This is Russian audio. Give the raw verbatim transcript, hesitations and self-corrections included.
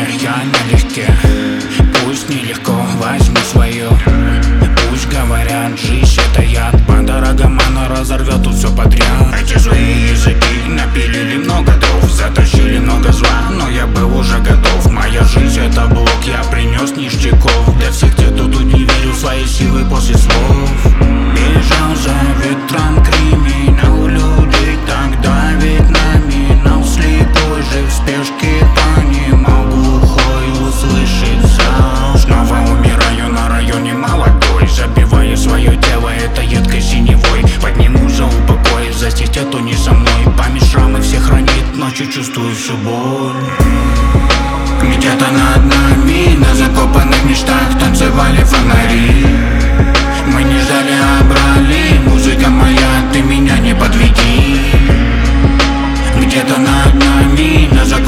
я налегке. Пусть нелегко, возьми свое. Пусть говорят, жизнь это яд. Банда рогомана разорвет тут все подряд. Эти злые языки напилили много дров, затащили много зла, но я был уже готов. Моя жизнь это блок, я принес ништяков для всех тех, кто тут не верил в свои силы после слов. Бежал за ветром криминал, люди так давит нами, но слепой же в спешке понимал, глухой услышит зал. Снова умираю на районе молодой, забивая свое тело это едкой синевой. Подниму за упокой, застить то не со мной. Память шрамы всех хранит, ночью чувствую всю боль. Где-то над нами, на закопанных мечтах танцевали фонари. Мы не ждали, а брали. Музыка моя, ты меня не подведи. Где-то над нами, на закопанных